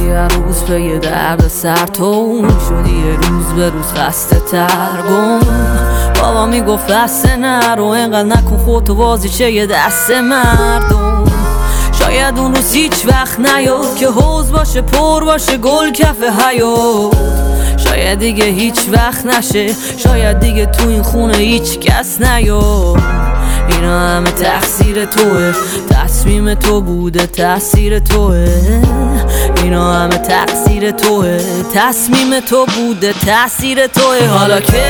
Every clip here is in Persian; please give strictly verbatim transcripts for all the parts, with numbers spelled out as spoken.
یه روز به یه درد سر تو شدی، یه روز به روز خسته ترگم. بابا میگفت دسته نرو، اینقدر نکن خودتو بازیچه یه دست مردم. شاید اون روز هیچ وقت نیاد که حوض باشه پر باشه گل کف حیات. شاید دیگه هیچ وقت نشه، شاید دیگه تو این خونه هیچ کس نیاد. اینا همه تقصیر توه، تصمیم تو بوده تأثیر توه. اینا همه تقصیر توه، تصمیم تو بوده تأثیر توه. حالا که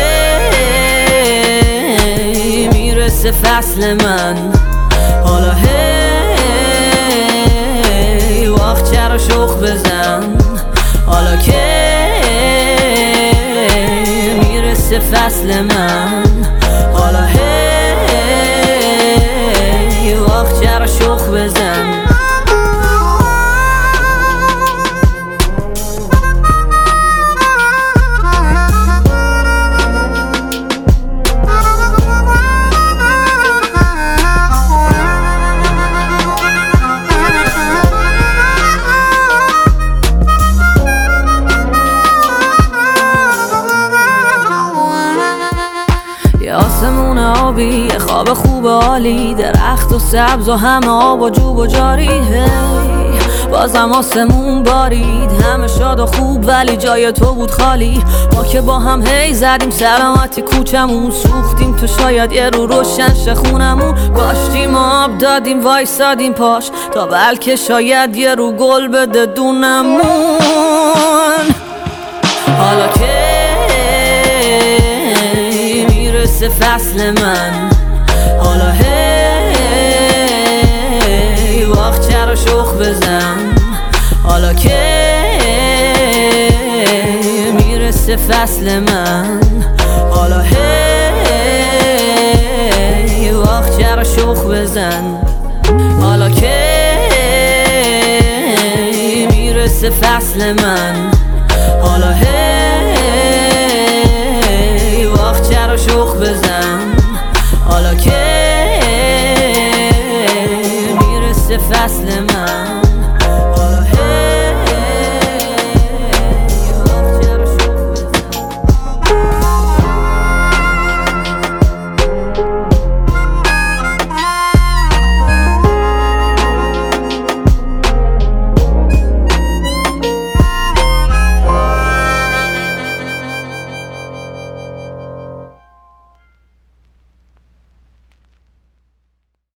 میرسه فصل من، حالا هی وقت چرا شوخ بزن. حالا که میرسه فصل من، حالا هی وقت چرا شوخ بزن. آسمون آبی، خواب خوب عالی، درخت و سبز و همه آب و جوب و جاری. هی بازم آسمون بارید، همه شاد و خوب ولی جای تو بود خالی. ما که با هم هی زدیم سلامتی کوچمون، سوختیم تو شاید یه رو روشن شه خونمون. کاشتیم آب دادیم وایسادیم پاش تا بلکه شاید یه رو گل بده دونمون. حالا که میرسه فصل من، حالا هی وقت چرا شوخ بزن. حالا که میرسه فصل من، حالا هی وقت چرا شوخ بزن. حالا که میرسه فصل من، حالا هی